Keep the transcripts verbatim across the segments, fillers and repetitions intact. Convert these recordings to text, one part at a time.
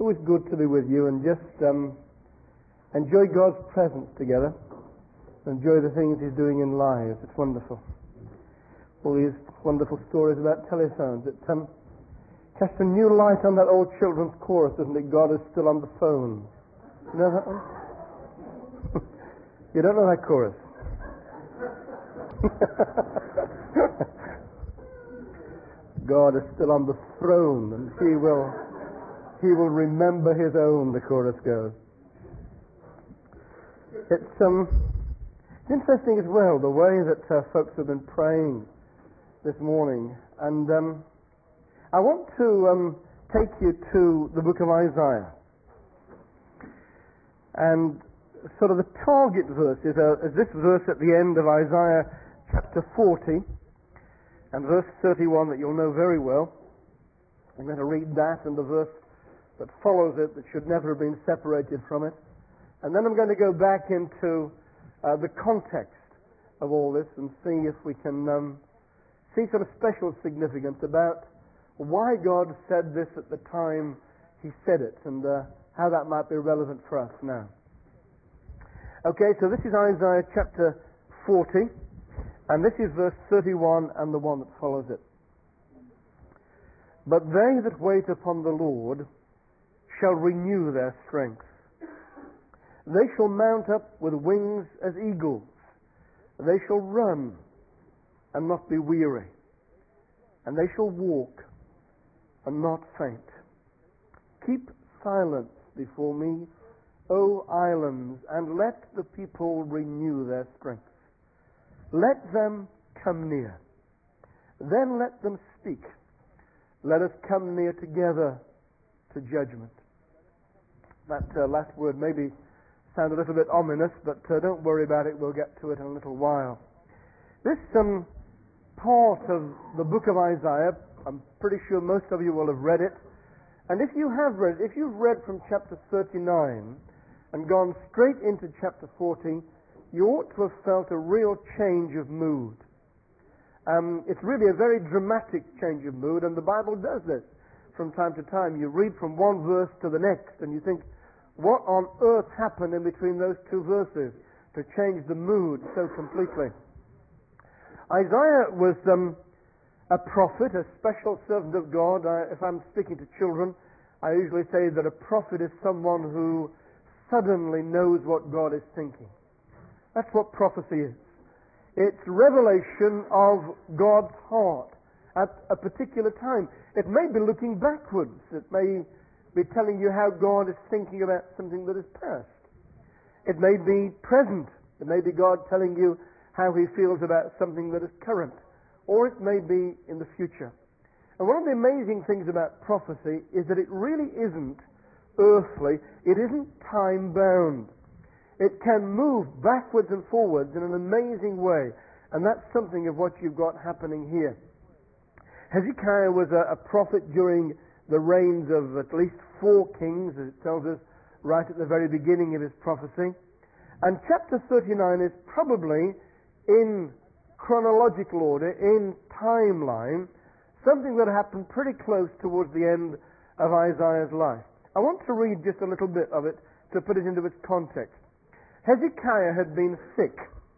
always good to be with you and just um, enjoy God's presence together. Enjoy the things He's doing in lives. It's wonderful. All these wonderful stories about telephones. It um, casts a new light on that old children's chorus, doesn't it? God is still on the phone. You know that one? You don't know that chorus? God is still on the throne, and He will He will remember His own, the chorus goes. It's um, interesting as well, the way that uh, folks have been praying this morning. And um, I want to um, take you to the book of Isaiah. And sort of the target verse is, uh, is this verse at the end of Isaiah chapter forty and verse thirty-one that you'll know very well. I'm going to read that and the verse that follows it that should never have been separated from it. And then I'm going to go back into uh, the context of all this and see if we can um, see some special significance about why God said this at the time He said it and uh, how that might be relevant for us now. Okay, so this is Isaiah chapter forty, and this is verse thirty-one and the one that follows it. But they that wait upon the Lord shall renew their strength. They shall mount up with wings as eagles. They shall run and not be weary. And they shall walk and not faint. Keep silence before me, O islands, and let the people renew their strength. Let them come near. Then let them speak. Let us come near together to judgment. That uh, last word maybe sound a little bit ominous, but uh, don't worry about it. We'll get to it in a little while. This um, part of the book of Isaiah, I'm pretty sure most of you will have read it. And if you have read it, if you've read from chapter thirty-nine and gone straight into chapter forty, you ought to have felt a real change of mood. Um, it's really a very dramatic change of mood, and the Bible does this from time to time. You read from one verse to the next, and you think, what on earth happened in between those two verses to change the mood so completely? Isaiah was um, a prophet, a special servant of God. I, if I'm speaking to children, I usually say that a prophet is someone who suddenly knows what God is thinking. That's what prophecy is. It's revelation of God's heart at a particular time. It may be looking backwards. It may be telling you how God is thinking about something that is past. It may be present. It may be God telling you how He feels about something that is current. Or it may be in the future. And one of the amazing things about prophecy is that it really isn't earthly. It isn't time-bound. It can move backwards and forwards in an amazing way. And that's something of what you've got happening here. Hezekiah was a, a prophet during the reigns of at least four kings, as it tells us right at the very beginning of his prophecy. And chapter thirty-nine is probably, in chronological order, in timeline, something that happened pretty close towards the end of Isaiah's life. I want to read just a little bit of it to put it into its context. Hezekiah had been sick,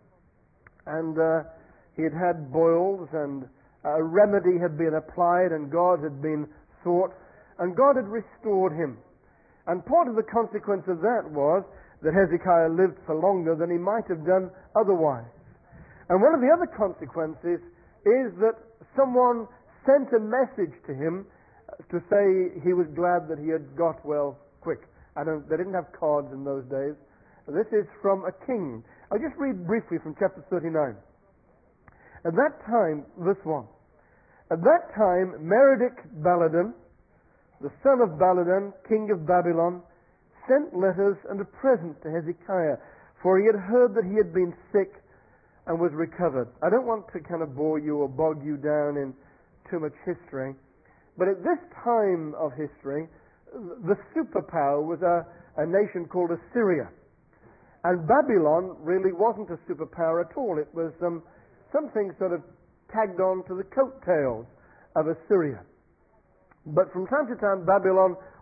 and uh, he had had boils, and a remedy had been applied, and God had been sought, and God had restored him. And part of the consequence of that was that Hezekiah lived for longer than he might have done otherwise. And one of the other consequences is that someone sent a message to him to say he was glad that he had got well quick. I don't, they didn't have cards in those days. This is from a king. I'll just read briefly from chapter thirty-nine. At that time, verse one. At that time, Merodach Baladan, the son of Baladan, king of Babylon, sent letters and a present to Hezekiah, for he had heard that he had been sick and was recovered. I don't want to kind of bore you or bog you down in too much history, but at this time of history, the superpower was a, a nation called Assyria. And Babylon really wasn't a superpower at all. It was um, something sort of tagged on to the coattails of Assyria. But from time to time, Babylon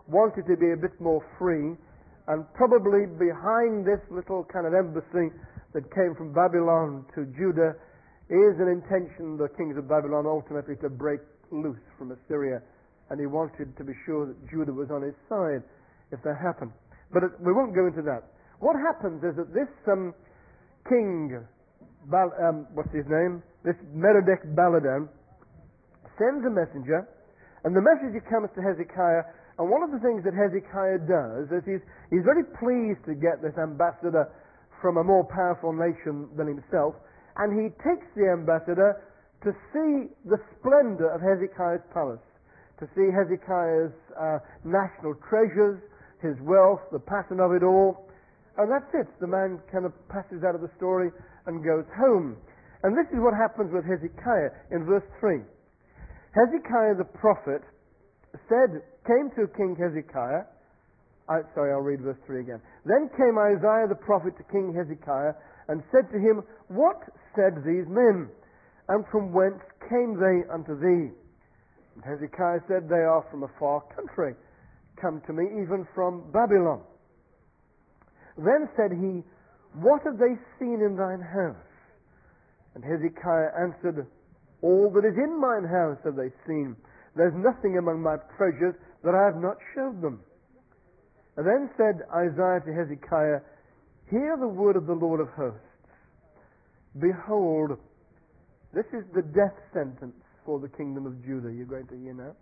wanted to be a bit more free, and probably behind this little kind of embassy that came from Babylon to Judah is an intention, the kings of Babylon, ultimately to break loose from Assyria, and he wanted to be sure that Judah was on his side if that happened. But it, we won't go into that. What happens is that this um, king, Bal, um, what's his name? This Merodach Baladan sends a messenger, and the messenger comes to Hezekiah, and one of the things that Hezekiah does is he's, he's very pleased to get this ambassador from a more powerful nation than himself, and he takes the ambassador to see the splendor of Hezekiah's palace, to see Hezekiah's uh, national treasures, his wealth, the pattern of it all. And that's it. The man kind of passes out of the story and goes home. And this is what happens with Hezekiah in verse three. Hezekiah the prophet said, came to King Hezekiah. I, sorry, I'll read verse three again. Then came Isaiah the prophet to King Hezekiah and said to him, What said these men? And from whence came they unto thee? And Hezekiah said, They are from a far country, come to me even from Babylon. Then said he, What have they seen in thine house? And Hezekiah answered, All that is in mine house have they seen. There's nothing among my treasures that I have not showed them. And then said Isaiah to Hezekiah, Hear the word of the Lord of hosts. Behold, this is the death sentence for the kingdom of Judah. You're going to hear now.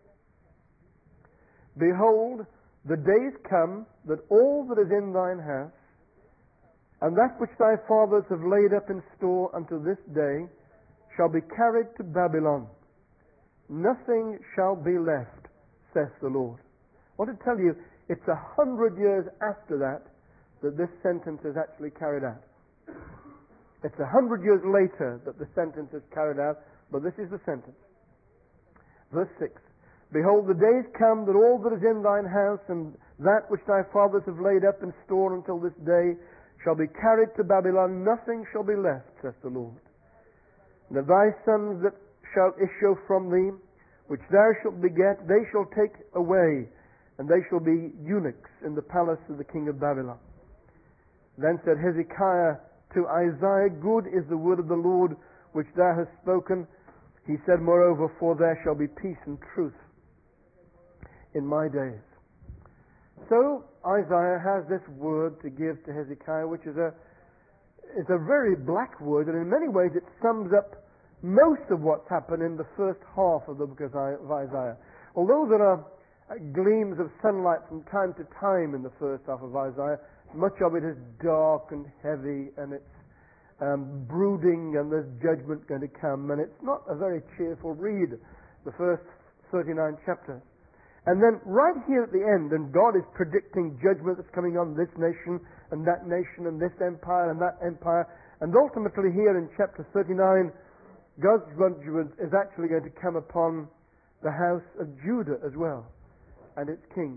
Behold, the days come that all that is in thine house, and that which thy fathers have laid up in store unto this day, shall be carried to Babylon. Nothing shall be left, saith the Lord. I want to tell you, it's a hundred years after that that this sentence is actually carried out. It's a hundred years later that the sentence is carried out, but this is the sentence. Verse six. Behold, the days come that all that is in thine house and that which thy fathers have laid up in store until this day shall be carried to Babylon. Nothing shall be left, saith the Lord. And of thy sons that shall issue from thee, which thou shalt beget, they shall take away, and they shall be eunuchs in the palace of the king of Babylon. Then said Hezekiah to Isaiah, Good is the word of the Lord which thou hast spoken. He said, Moreover, for there shall be peace and truth in my days. So Isaiah has this word to give to Hezekiah, which is a is a very black word, and in many ways it sums up most of what's happened in the first half of the book of Isaiah. Although there are gleams of sunlight from time to time in the first half of Isaiah, much of it is dark and heavy, and it's um, brooding, and there's judgment going to come, and it's not a very cheerful read, the first thirty-nine chapters. And then right here at the end, and God is predicting judgment that's coming on this nation, and that nation, and this empire, and that empire, and ultimately here in chapter thirty-nine, God's judgment is actually going to come upon the house of Judah as well, and its kings.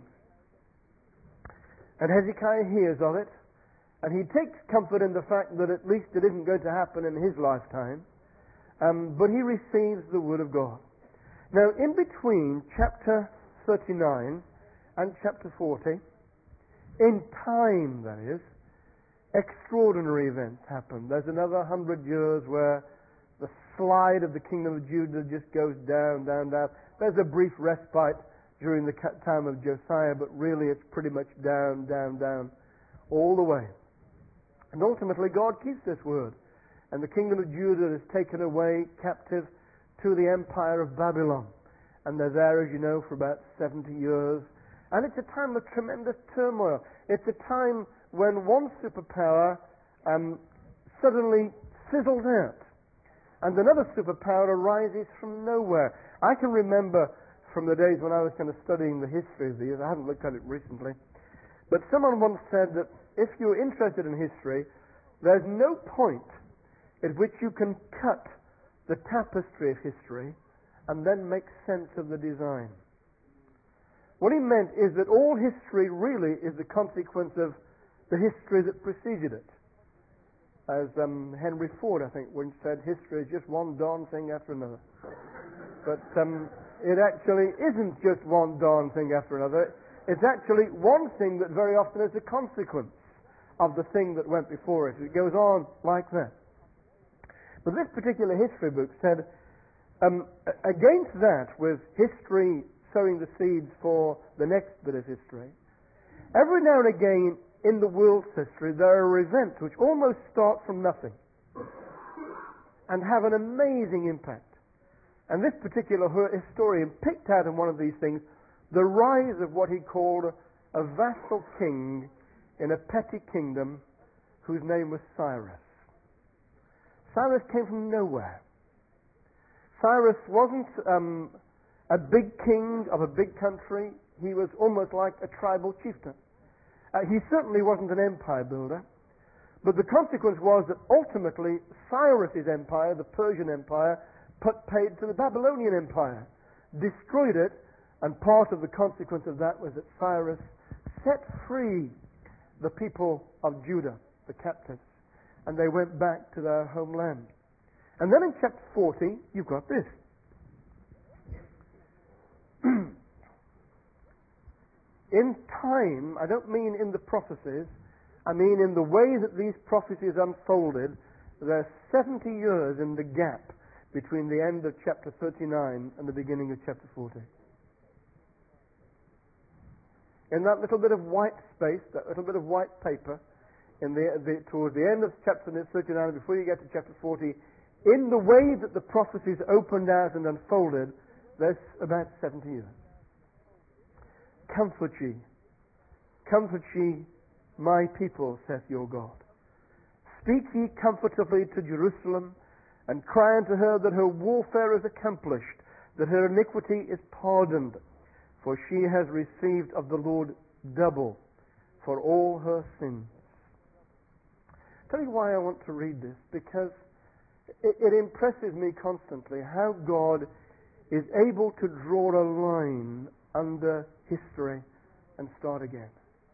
And Hezekiah hears of it, and he takes comfort in the fact that at least it isn't going to happen in his lifetime, um, but he receives the word of God. Now, in between chapter thirty-nine and chapter forty, in time, that is, extraordinary events happen. There's another hundred years where the slide of the kingdom of Judah just goes down, down, down. There's a brief respite during the time of Josiah, but really it's pretty much down, down, down, all the way. And ultimately God keeps this word. And the kingdom of Judah is taken away captive to the empire of Babylon. And they're there, as you know, for about seventy years. And it's a time of tremendous turmoil. It's a time when one superpower um, suddenly fizzles out. And another superpower arises from nowhere. I can remember from the days when I was kind of studying the history of these, I haven't looked at it recently, but someone once said that if you're interested in history, there's no point at which you can cut the tapestry of history and then make sense of the design. What he meant is that all history really is the consequence of the history that preceded it. As um, Henry Ford, I think, once said, history is just one darn thing after another. But um, it actually isn't just one darn thing after another. It's actually one thing that very often is a consequence of the thing that went before it. It goes on like that. But this particular history book said, um, against that, with history sowing the seeds for the next bit of history, every now and again in the world's history there are events which almost start from nothing and have an amazing impact. And this particular historian picked out in one of these things the rise of what he called a vassal king in a petty kingdom whose name was Cyrus. Cyrus came from nowhere. Cyrus wasn't um, a big king of a big country. He was almost like a tribal chieftain. Uh, he certainly wasn't an empire builder. But the consequence was that ultimately Cyrus's empire, the Persian Empire, put paid to the Babylonian Empire, destroyed it, and part of the consequence of that was that Cyrus set free the people of Judah, the captives, and they went back to their homeland. And then in chapter forty, you've got this. In time, I don't mean in the prophecies, I mean in the way that these prophecies unfolded, there's seventy years in the gap between the end of chapter thirty-nine and the beginning of chapter forty. In that little bit of white space, that little bit of white paper, in the, the, towards the end of chapter thirty-nine, before you get to chapter forty, in the way that the prophecies opened out and unfolded, there's about seventy years. Comfort ye, comfort ye, my people, saith your God. Speak ye comfortably to Jerusalem, and cry unto her that her warfare is accomplished, that her iniquity is pardoned, for she has received of the Lord double for all her sins. I'll tell you why I want to read this, because it, it impresses me constantly how God is able to draw a line under history and start again.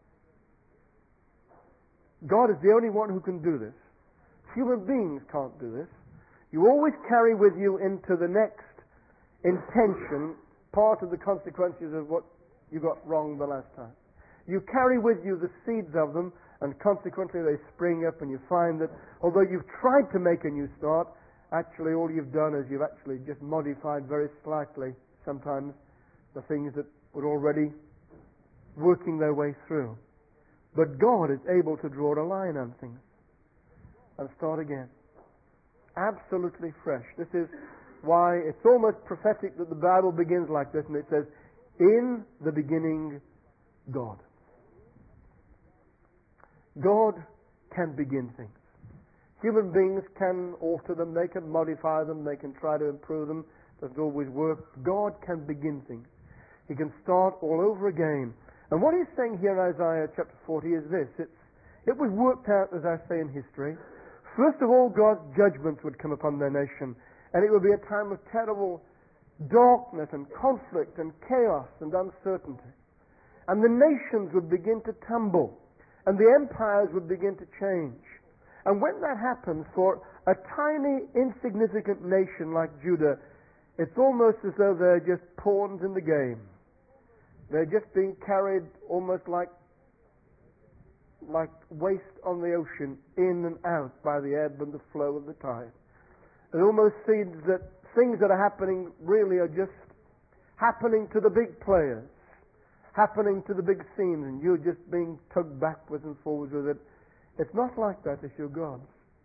God is the only one who can do this. Human beings can't do this. You always carry with you into the next intention part of the consequences of what you got wrong the last time. You carry with you the seeds of them, and consequently they spring up, and you find that although you've tried to make a new start, actually all you've done is you've actually just modified very slightly sometimes the things that were already working their way through. But God is able to draw a line on things and start again. Absolutely fresh. This is why it's almost prophetic that the Bible begins like this, and it says, in the beginning, God. God can begin things. Human beings can alter them, they can modify them, they can try to improve them. It doesn't always work. God can begin things. He can start all over again. And what he's saying here in Isaiah chapter forty is this. It's, it was worked out, as I say, in history. First of all, God's judgment would come upon their nation, and it would be a time of terrible darkness and conflict and chaos and uncertainty. And the nations would begin to tumble, and the empires would begin to change. And when that happens for a tiny, insignificant nation like Judah, it's almost as though they're just pawns in the game. They're just being carried almost like like waste on the ocean, in and out by the ebb and the flow of the tide. It almost seems that things that are happening really are just happening to the big players, happening to the big scenes, and you're just being tugged backwards and forwards with it. It's not like that if you're God.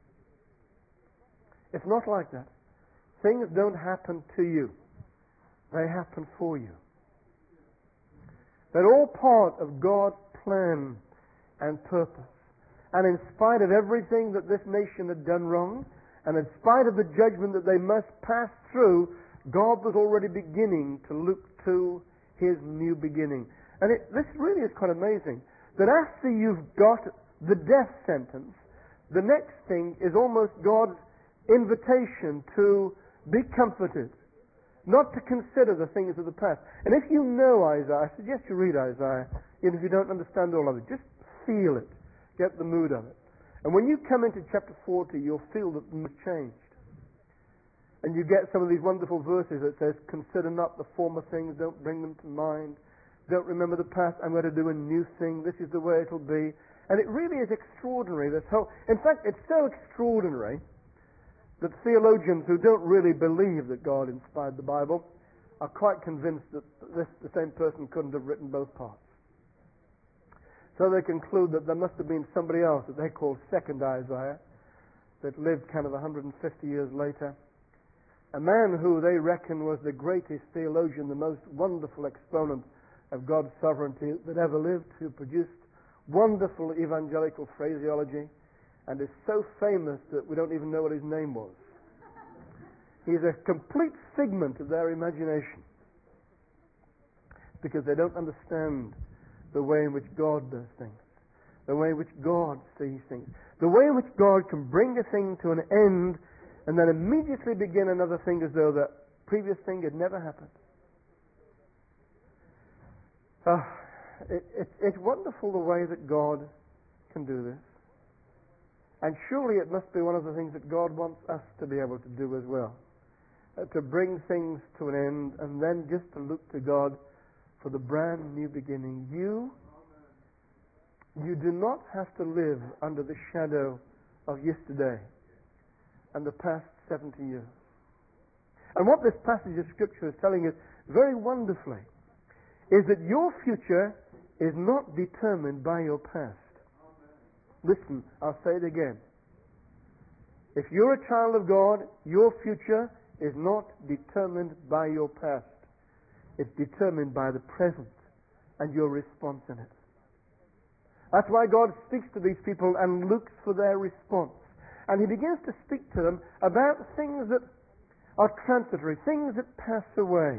It's not like that. Things don't happen to you. They happen for you. They're all part of God's plan and purpose. And in spite of everything that this nation had done wrong, and in spite of the judgment that they must pass through, God was already beginning to look to His new beginning. And it, this really is quite amazing, that after you've got the death sentence, the next thing is almost God's invitation to be comforted, not to consider the things of the past. And if you know Isaiah, I suggest you read Isaiah, even if you don't understand all of it. Just feel it. Get the mood of it. And when you come into chapter forty, you'll feel that the mood changed. And you get some of these wonderful verses that says, consider not the former things, don't bring them to mind. Don't remember the past. I'm going to do a new thing. This is the way it'll be. And it really is extraordinary, this whole... In fact, it's so extraordinary that theologians who don't really believe that God inspired the Bible are quite convinced that this, the same person couldn't have written both parts. So they conclude that there must have been somebody else that they call second Isaiah that lived kind of one hundred fifty years later. A man who they reckon was the greatest theologian, the most wonderful exponent of God's sovereignty that ever lived, who produced wonderful evangelical phraseology and is so famous that we don't even know what his name was. He's a complete figment of their imagination because they don't understand the way in which God does things, the way in which God sees things, the way in which God can bring a thing to an end and then immediately begin another thing as though the previous thing had never happened. Uh, it, it, it's wonderful the way that God can do this. And surely it must be one of the things that God wants us to be able to do as well. Uh, to bring things to an end and then just to look to God for the brand new beginning. You, you do not have to live under the shadow of yesterday and the past seventy years. And what this passage of Scripture is telling us very wonderfully is that your future is not determined by your past. Listen, I'll say it again. If you're a child of God, your future is not determined by your past. It's determined by the present and your response in it. That's why God speaks to these people and looks for their response. And He begins to speak to them about things that are transitory, things that pass away.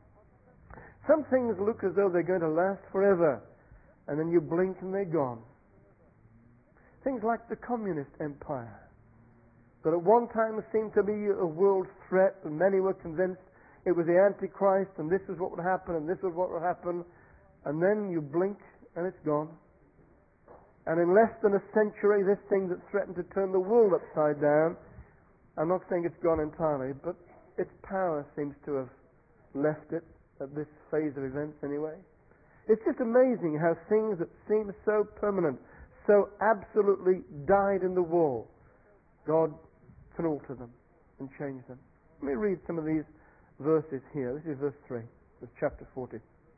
Some things look as though they're going to last forever, and then you blink and they're gone. Things like the communist empire, that at one time seemed to be a world threat, and many were convinced it was the Antichrist, and this is what would happen, and this is what would happen, and then you blink and it's gone. And in less than a century, this thing that threatened to turn the world upside down, I'm not saying it's gone entirely, but its power seems to have left it at this phase of events anyway. It's just amazing how things that seem so permanent, so absolutely dyed in the wall, God can alter them and change them. Let me read some of these verses here. This is verse three of chapter forty.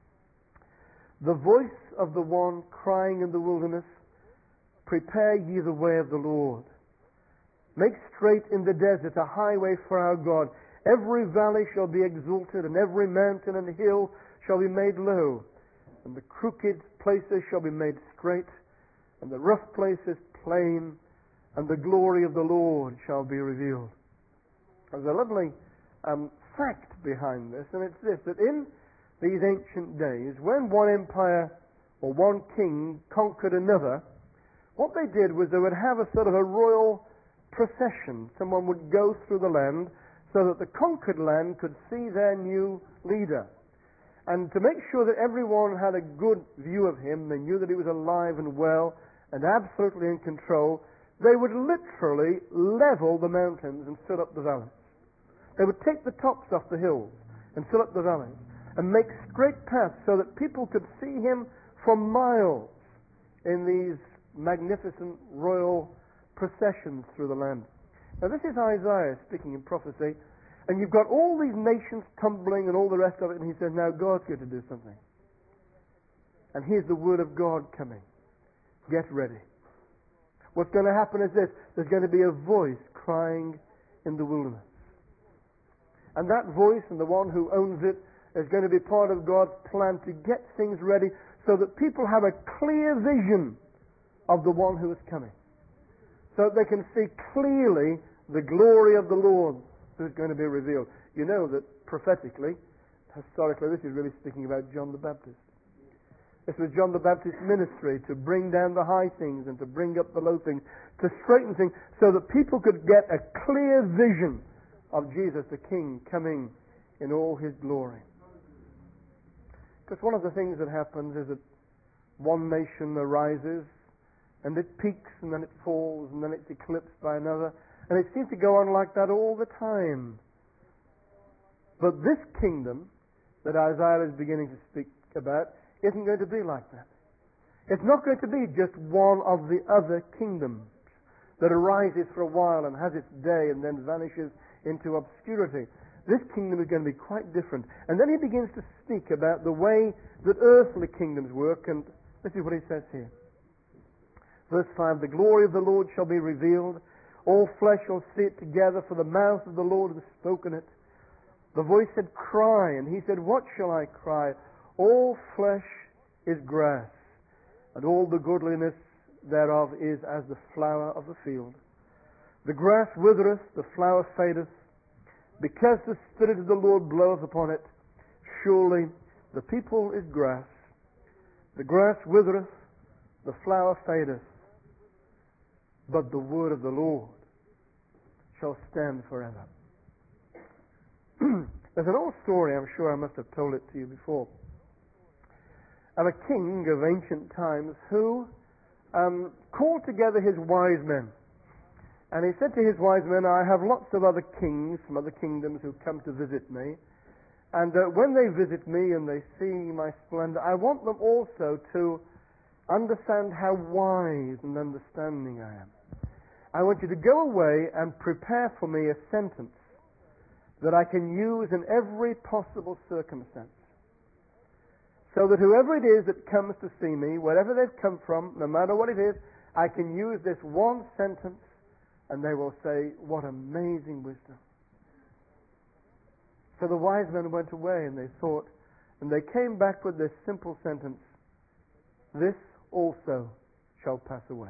The voice of the one crying in the wilderness, prepare ye the way of the Lord. Make straight in the desert a highway for our God. Every valley shall be exalted, and every mountain and hill shall be made low. And the crooked places shall be made straight, and the rough places plain, and the glory of the Lord shall be revealed. There's a lovely um, fact behind this, and it's this, that in these ancient days, when one empire or one king conquered another, what they did was they would have a sort of a royal procession. Someone would go through the land so that the conquered land could see their new leader. And to make sure that everyone had a good view of him, they knew that he was alive and well and absolutely in control, they would literally level the mountains and fill up the valleys. They would take the tops off the hills and fill up the valleys and make straight paths so that people could see him for miles in these magnificent royal processions through the land. Now this is Isaiah speaking in prophecy, and you've got all these nations tumbling and all the rest of it, and he says, now God's going to do something. And here's the word of God coming. Get ready. What's going to happen is this. There's going to be a voice crying in the wilderness. And that voice and the one who owns it is going to be part of God's plan to get things ready so that people have a clear vision of the one who is coming. So that they can see clearly the glory of the Lord who's going to be revealed. You know that prophetically, historically, this is really speaking about John the Baptist. This was John the Baptist's ministry to bring down the high things and to bring up the low things, to straighten things so that people could get a clear vision of Jesus the King coming in all His glory. Because one of the things that happens is that one nation arises and it peaks and then it falls and then it's eclipsed by another, and it seems to go on like that all the time. But this kingdom that Isaiah is beginning to speak about isn't going to be like that. It's not going to be just one of the other kingdoms that arises for a while and has its day and then vanishes into obscurity. This kingdom is going to be quite different. And then he begins to speak about the way that earthly kingdoms work, and this is what he says here. Verse five, the glory of the Lord shall be revealed. All flesh shall see it together, for the mouth of the Lord has spoken it. The voice said, cry. And he said, what shall I cry? All flesh is grass, and all the goodliness thereof is as the flower of the field. The grass withereth, the flower fadeth, because the Spirit of the Lord bloweth upon it. Surely the people is grass. The grass withereth, the flower fadeth, but the word of the Lord shall stand forever. There's an old story, I'm sure I must have told it to you before, of a king of ancient times who um, called together his wise men. And he said to his wise men, I have lots of other kings from other kingdoms who come to visit me. And uh, when they visit me and they see my splendor, I want them also to understand how wise and understanding I am. I want you to go away and prepare for me a sentence that I can use in every possible circumstance. So that whoever it is that comes to see me, wherever they've come from, no matter what it is, I can use this one sentence and they will say, what amazing wisdom. So the wise men went away and they thought, and they came back with this simple sentence, this also shall pass away.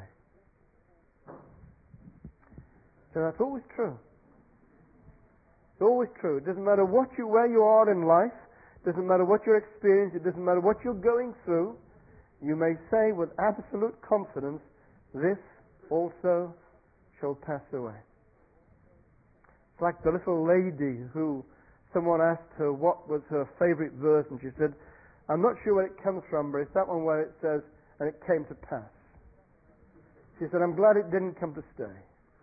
So that's always true. It's always true. It doesn't matter what you, where you are in life, it doesn't matter what your experience, it doesn't matter what you're going through, you may say with absolute confidence, this also shall pass away. It's like the little lady who someone asked her what was her favorite verse, and she said, I'm not sure where it comes from, but it's that one where it says, and it came to pass. She said, I'm glad it didn't come to stay.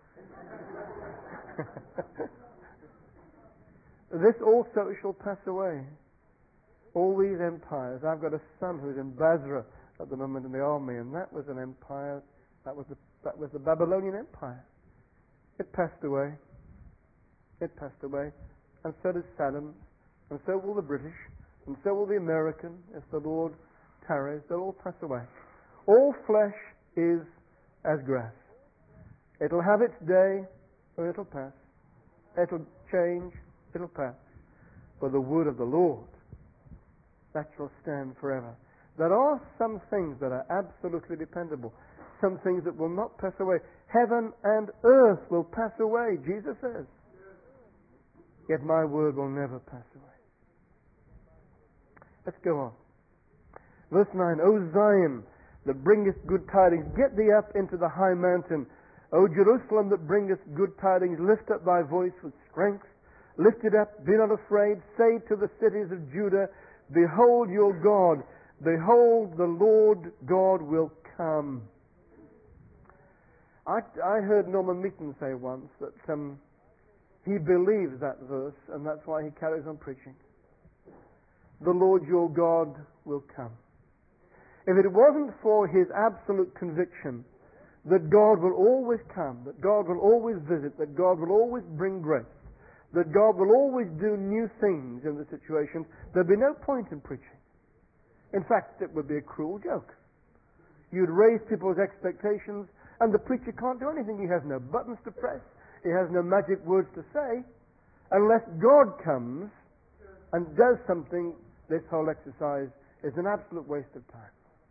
This also shall pass away. All these empires. I've got a son who's in Basra at the moment in the army, and that was an empire. That was the, that was the Babylonian Empire. It passed away. It passed away. And so did Saddam, and so will the British, and so will the American, if the Lord tarries. They'll all pass away. All flesh is as grass. It'll have its day, or it'll pass. It'll change, it'll pass. But the word of the Lord, that shall stand forever. There are some things that are absolutely dependable. Some things that will not pass away. Heaven and earth will pass away, Jesus says. Yet my word will never pass away. Let's go on. Verse nine, O Zion, that bringest good tidings, get thee up into the high mountain. O Jerusalem, that bringest good tidings, lift up thy voice with strength. Lift it up, be not afraid. Say to the cities of Judah, behold your God. Behold, the Lord God will come. I, I heard Norman Meaton say once that um, he believes that verse, and that's why he carries on preaching. The Lord your God will come. If it wasn't for his absolute conviction that God will always come, that God will always visit, that God will always bring grace, that God will always do new things in the situation, there'd be no point in preaching. In fact, it would be a cruel joke. You'd raise people's expectations, and the preacher can't do anything. He has no buttons to press. He has no magic words to say. Unless God comes and does something, this whole exercise is an absolute waste of time.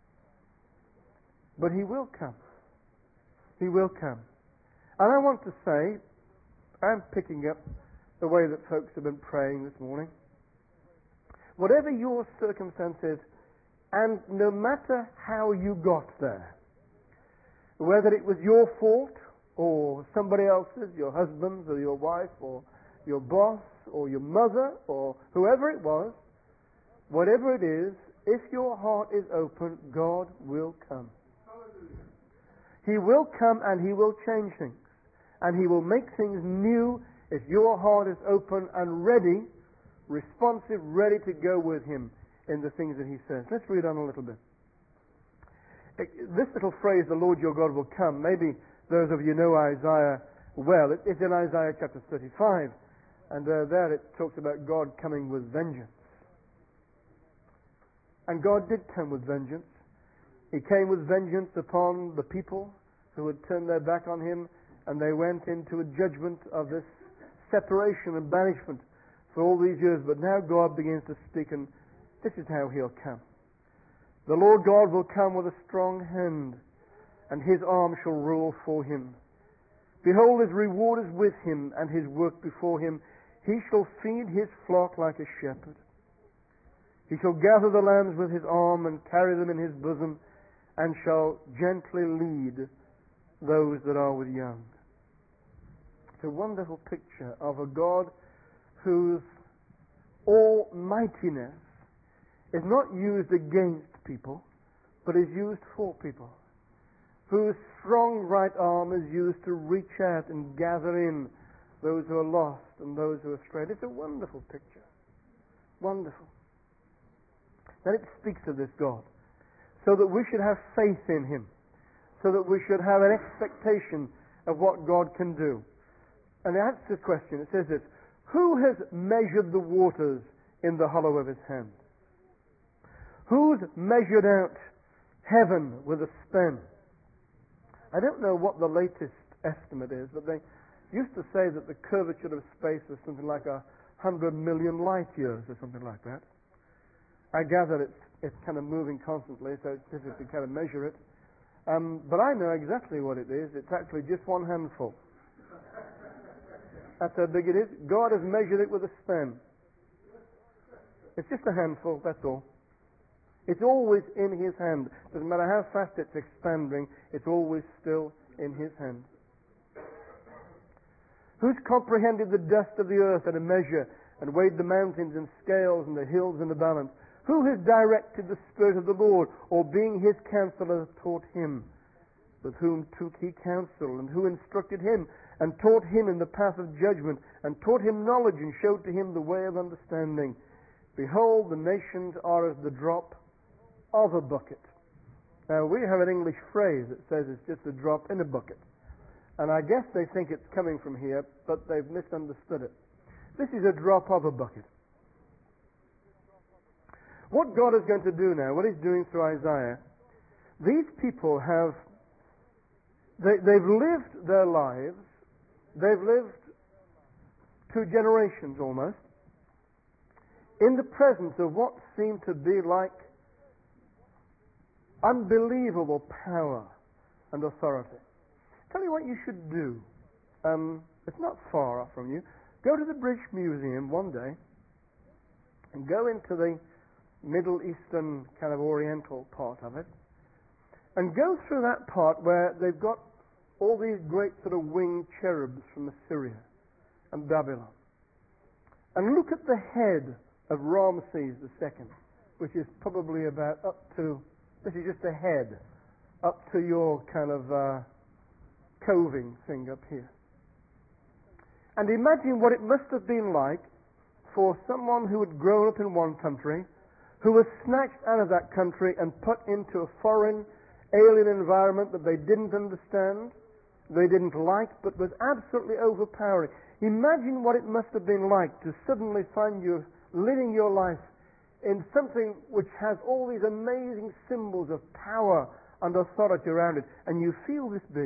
But He will come. He will come. And I want to say, I'm picking up the way that folks have been praying this morning. Whatever your circumstances, and no matter how you got there, whether it was your fault or somebody else's, your husband's or your wife or your boss or your mother or whoever it was, whatever it is, if your heart is open, God will come. He will come and He will change things. And He will make things new if your heart is open and ready, responsive, ready to go with Him in the things that he says. Let's read on a little bit. This little phrase, the Lord your God will come, maybe those of you know Isaiah well. It's in Isaiah chapter thirty-five, and uh, there it talks about God coming with vengeance. And God did come with vengeance. He came with vengeance upon the people who had turned their back on him, and they went into a judgment of this separation and banishment for all these years. But now God begins to speak, and this is how he'll come. The Lord God will come with a strong hand, and his arm shall rule for him. Behold, his reward is with him, and his work before him. He shall feed his flock like a shepherd. He shall gather the lambs with his arm, and carry them in his bosom, and shall gently lead those that are with young. It's a wonderful picture of a God whose almightiness is not used against people, but is used for people. Whose strong right arm is used to reach out and gather in those who are lost and those who are strayed. It's a wonderful picture. Wonderful. Then it speaks of this God, so that we should have faith in him, so that we should have an expectation of what God can do. And it asks this question. It says this: who has measured the waters in the hollow of his hand? Who's measured out heaven with a span? I don't know what the latest estimate is, but they used to say that the curvature of space was something like a hundred million light years or something like that. I gather it's, it's kind of moving constantly, so it's difficult to kind of measure it. Um, but I know exactly what it is. It's actually just one handful. That's how big it is. God has measured it with a span. It's just a handful, that's all. It's always in his hand. Doesn't matter how fast it's expanding, it's always still in his hand. Who's comprehended the dust of the earth at a measure, and weighed the mountains in scales and the hills in the balance? Who has directed the Spirit of the Lord, or being his counselor taught him? With whom took he counsel, and who instructed him, and taught him in the path of judgment, and taught him knowledge, and showed to him the way of understanding? Behold, the nations are as the drop of a bucket. Now, we have an English phrase that says it's just a drop in a bucket. And I guess they think it's coming from here, but they've misunderstood it. This is a drop of a bucket. What God is going to do now, what he's doing through Isaiah, these people have, they, they've lived their lives, they've lived two generations almost, in the presence of what seemed to be like unbelievable power and authority. Tell you what you should do. Um, it's not far off from you. Go to the British Museum one day and go into the Middle Eastern kind of Oriental part of it, and go through that part where they've got all these great sort of winged cherubs from Assyria and Babylon, and look at the head of Ramses the Second, which is probably about up to, this is just a head, up to your kind of uh, coving thing up here. And imagine what it must have been like for someone who had grown up in one country, who was snatched out of that country and put into a foreign, alien environment that they didn't understand, they didn't like, but was absolutely overpowering. Imagine what it must have been like to suddenly find you living your life in something which has all these amazing symbols of power and authority around it, and you feel this big.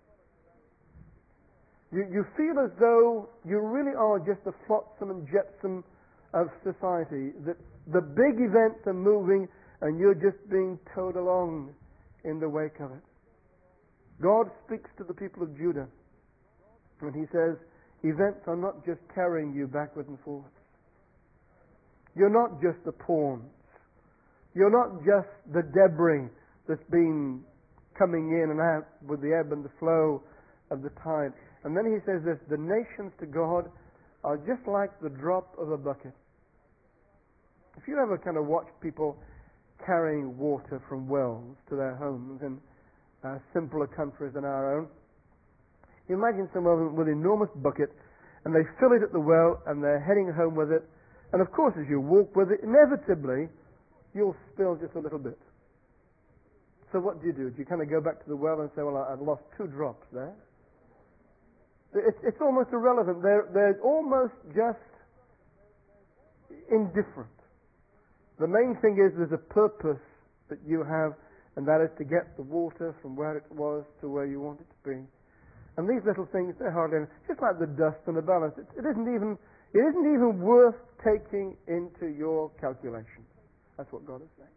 You, you feel as though you really are just the flotsam and jetsam of society, that the big events are moving and you're just being towed along in the wake of it. God speaks to the people of Judah and he says, events are not just carrying you backwards and forwards. You're not just the pawns. You're not just the debris that's been coming in and out with the ebb and the flow of the tide. And then he says this, the nations to God are just like the drop of a bucket. If you ever kind of watch people carrying water from wells to their homes in uh, simpler countries than our own, imagine someone with an enormous bucket and they fill it at the well and they're heading home with it. And of course, as you walk with it, inevitably you'll spill just a little bit. So what do you do? Do you kind of go back to the well and say, well, I've lost two drops there? It's, it's almost irrelevant. They're, they're almost just indifferent. The main thing is there's a purpose that you have, and that is to get the water from where it was to where you want it to be. And these little things, they're hardly anything. Just like the dust and the balance. It, it isn't even it isn't even worth taking into your calculations. That's what God is saying.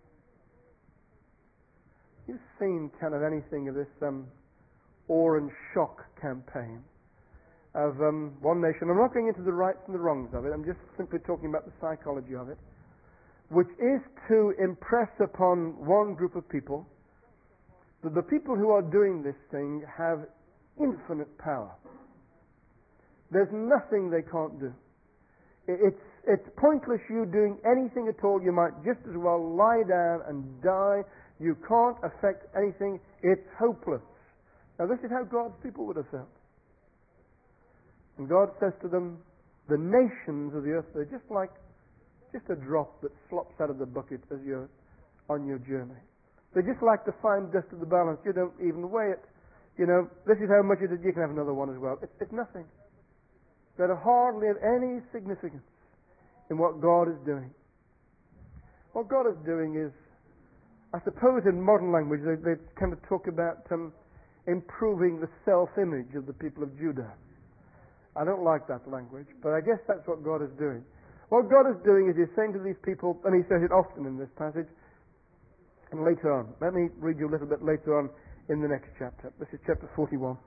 You've seen kind of anything of this um, orange shock campaign of um, one nation. I'm not going into the rights and the wrongs of it. I'm just simply talking about the psychology of it, which is to impress upon one group of people that the people who are doing this thing have infinite power. There's nothing they can't do. It's, it's pointless you doing anything at all. You might just as well lie down and die. You can't affect anything. It's hopeless. Now this is how God's people would have felt. And God says to them, the nations of the earth, they're just like just a drop that slops out of the bucket as you're on your journey. They're just like the fine dust of the balance. You don't even weigh it. You know, this is how much it is. You can have another one as well. It's, it's nothing. That hardly have any significance in what God is doing. What God is doing is, I suppose in modern language, they, they kind of talk about um, improving the self-image of the people of Judah. I don't like that language, but I guess that's what God is doing. What God is doing is He's saying to these people, and He says it often in this passage, and later on. Let me read you a little bit later on in the next chapter. This is chapter forty-one.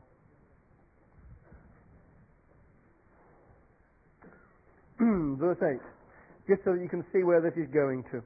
Verse eight. Just so that you can see where this is going to.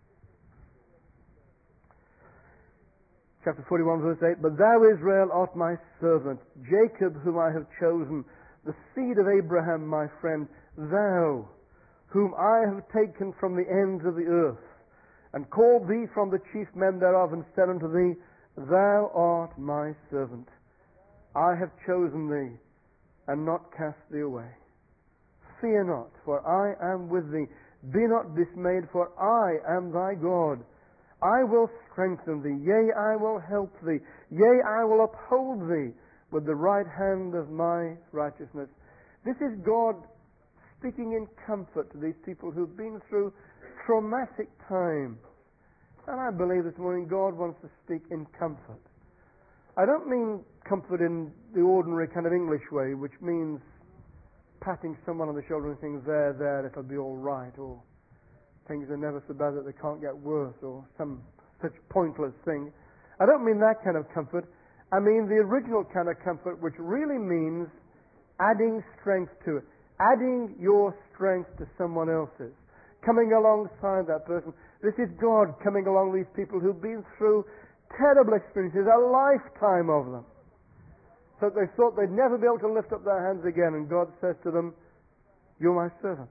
Chapter forty-one, verse eight. But thou, Israel, art my servant, Jacob, whom I have chosen, the seed of Abraham, my friend, thou, whom I have taken from the ends of the earth, and called thee from the chief men thereof, and said unto thee, thou art my servant. I have chosen thee, and not cast thee away. Fear not, for I am with thee. Be not dismayed, for I am thy God. I will strengthen thee, yea, I will help thee, yea, I will uphold thee with the right hand of my righteousness. This is God speaking in comfort to these people who've been through traumatic times. And I believe this morning God wants to speak in comfort. I don't mean comfort in the ordinary kind of English way, which means patting someone on the shoulder and saying, there, there, it'll be all right, or things are never so bad that they can't get worse, or some such pointless thing. I don't mean that kind of comfort. I mean the original kind of comfort, which really means adding strength to it, adding your strength to someone else's, coming alongside that person. This is God coming along these people who've been through terrible experiences, a lifetime of them, so that they thought they'd never be able to lift up their hands again, and God says to them, you're my servant.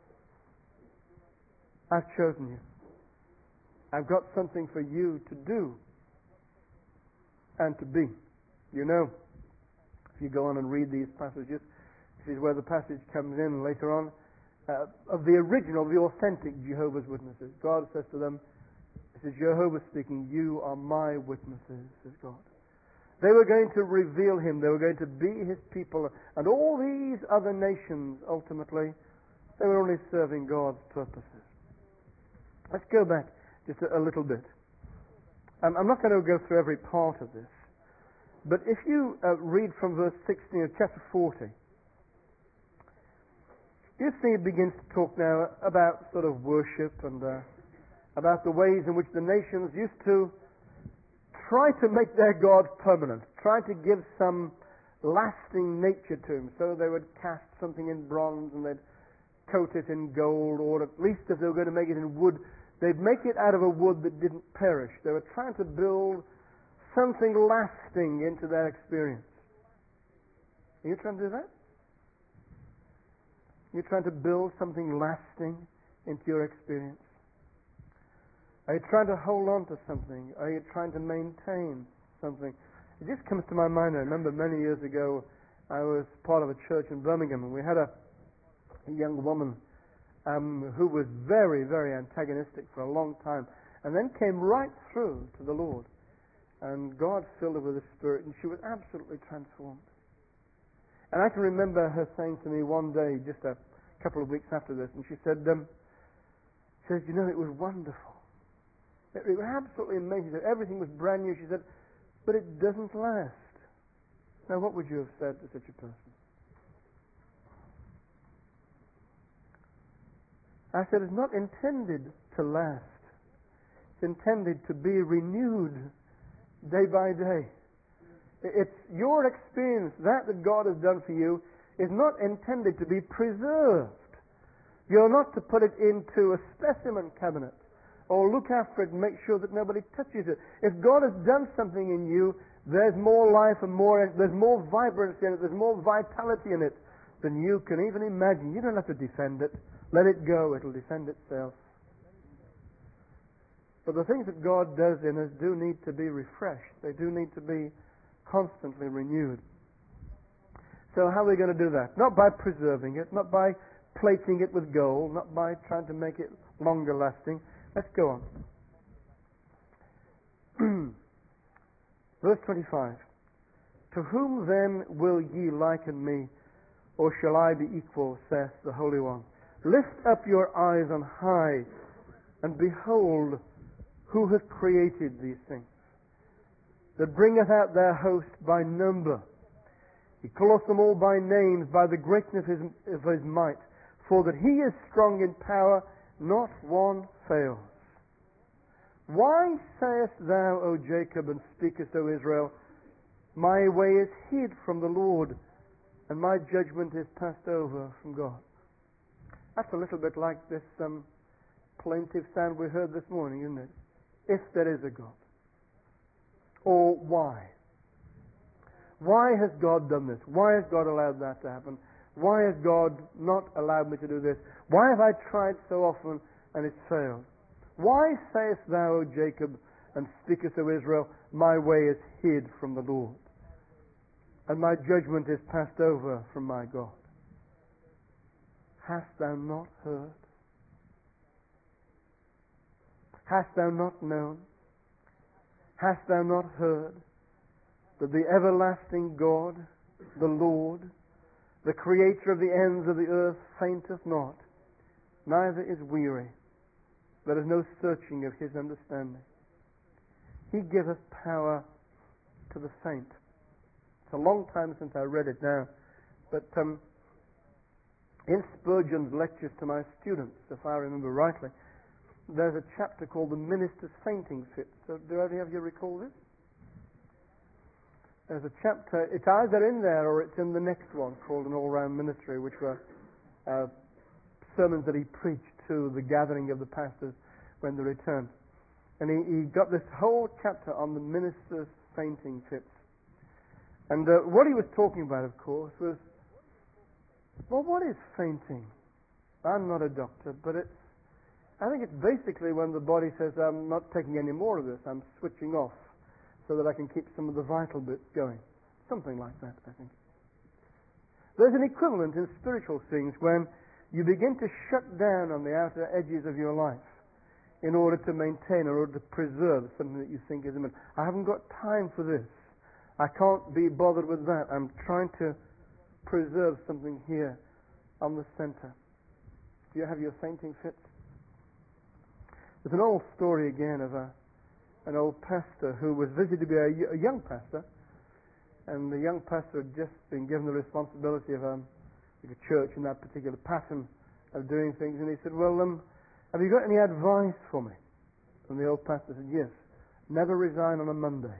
I've chosen you. I've got something for you to do and to be. You know, if you go on and read these passages, this is where the passage comes in later on, uh, of the original, the authentic Jehovah's Witnesses. God says to them, this is Jehovah speaking, you are my witnesses, says God. They were going to reveal Him, they were going to be His people, and all these other nations, ultimately, they were only serving God's purposes. Let's go back just a, a little bit. Um, I'm not going to go through every part of this, but if you uh, read from verse sixteen of chapter forty, you see it begins to talk now about sort of worship and uh, about the ways in which the nations used to try to make their God permanent, try to give some lasting nature to Him. So they would cast something in bronze and they'd coat it in gold, or at least if they were going to make it in wood, they'd make it out of a wood that didn't perish. They were trying to build something lasting into their experience. Are you trying to do that? You're trying to build something lasting into your experience? Are you trying to hold on to something? Are you trying to maintain something? It just comes to my mind. I remember many years ago I was part of a church in Birmingham, and we had a, a young woman, um, who was very, very antagonistic for a long time, and then came right through to the Lord. And God filled her with the Spirit, and she was absolutely transformed. And I can remember her saying to me one day, just a couple of weeks after this, and she said, um, she said, you know, it was wonderful. It, it was absolutely amazing. Everything was brand new. She said, but it doesn't last. Now, what would you have said to such a person? I said, it's not intended to last. It's intended to be renewed day by day. It's your experience, that that God has done for you, is not intended to be preserved. You're not to put it into a specimen cabinet or look after it and make sure that nobody touches it. If God has done something in you, there's more life and more, there's more vibrancy in it, there's more vitality in it than you can even imagine. You don't have to defend it. Let it go, it'll defend itself. But the things that God does in us do need to be refreshed. They do need to be constantly renewed. So how are we going to do that? Not by preserving it, not by plating it with gold, not by trying to make it longer lasting. Let's go on. Verse twenty-five. To whom then will ye liken me, or shall I be equal, saith the Holy One? Lift up your eyes on high, and behold who hath created these things, that bringeth out their host by number. He calleth them all by names, by the greatness of his, of his might, for that he is strong in power, not one fails. Why sayest thou, O Jacob, and speakest, O Israel, my way is hid from the Lord, and my judgment is passed over from God? That's a little bit like this um, plaintive sound we heard this morning, isn't it? If there is a God. Or why? Why has God done this? Why has God allowed that to happen? Why has God not allowed me to do this? Why have I tried so often and it's failed? Why sayest thou, O Jacob, and speakest, O Israel, my way is hid from the Lord, and my judgment is passed over from my God? Hast thou not heard? Hast thou not known? Hast thou not heard that the everlasting God, the Lord, the Creator of the ends of the earth, fainteth not, neither is weary? There is no searching of his understanding. He giveth power to the faint. It's a long time since I read it now, but um, in Spurgeon's lectures to my students, if I remember rightly, there's a chapter called The Minister's Fainting Fit. So do any of you recall this? There's a chapter, it's either in there or it's in the next one, called An All-Round Ministry, which were uh, sermons that he preached to the gathering of the pastors when they returned. And he, he got this whole chapter on the minister's fainting fits. And uh, what he was talking about, of course, was, well, what is fainting? I'm not a doctor, but it's, I think it's basically when the body says, I'm not taking any more of this, I'm switching off so that I can keep some of the vital bits going. Something like that, I think. There's an equivalent in spiritual things when you begin to shut down on the outer edges of your life in order to maintain, in order to preserve something that you think is important. I haven't got time for this. I can't be bothered with that. I'm trying to preserve something here on the center. Do you have your fainting fits? There's an old story again of a, an old pastor who was visited by a, a young pastor, and the young pastor had just been given the responsibility of um, a church in that particular pattern of doing things, and he said, well, um, have you got any advice for me? And the old pastor said, yes, never resign on a Monday.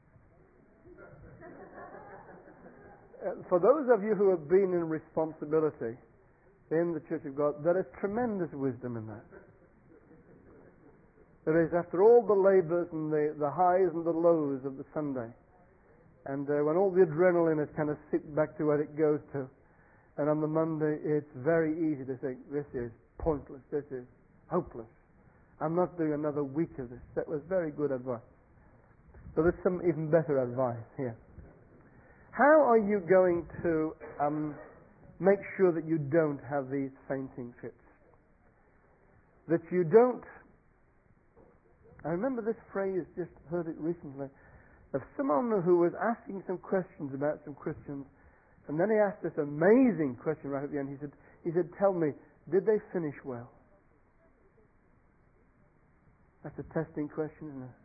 uh, for those of you who have been in responsibility in the Church of God, there is tremendous wisdom in that. There is, after all the labours and the, the highs and the lows of the Sunday, and uh, when all the adrenaline is kind of sipped back to where it goes to, and on the Monday, it's very easy to think, this is pointless, this is hopeless. I'm not doing another week of this. That was very good advice. So there's some even better advice here. How are you going to um, make sure that you don't have these fainting fits? that you don't... I remember this phrase, just heard it recently, of someone who was asking some questions about some Christians, and then he asked this amazing question right at the end. He said, he said, tell me, did they finish well? That's a testing question, isn't it?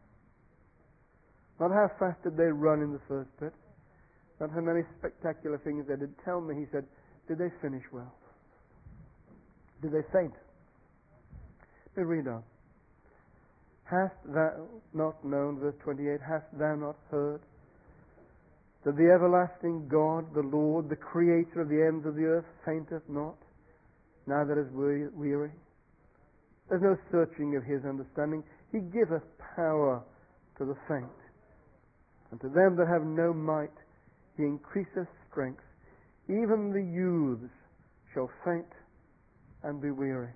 Not how fast did they run in the first bit, not how many spectacular things they did. Tell me, he said, did they finish well? Did they faint? Let me read on. Hast thou not known, verse twenty-eight, hast thou not heard that the everlasting God, the Lord, the Creator of the ends of the earth, fainteth not, neither is weary? There's no searching of his understanding. He giveth power to the faint. And to them that have no might, he increaseth strength. Even the youths shall faint and be weary.